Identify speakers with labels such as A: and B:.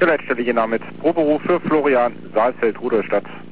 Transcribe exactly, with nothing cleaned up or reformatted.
A: Der Leitstelle Jena mit Proberuf für Florian Saalfeld, Rudolstadt.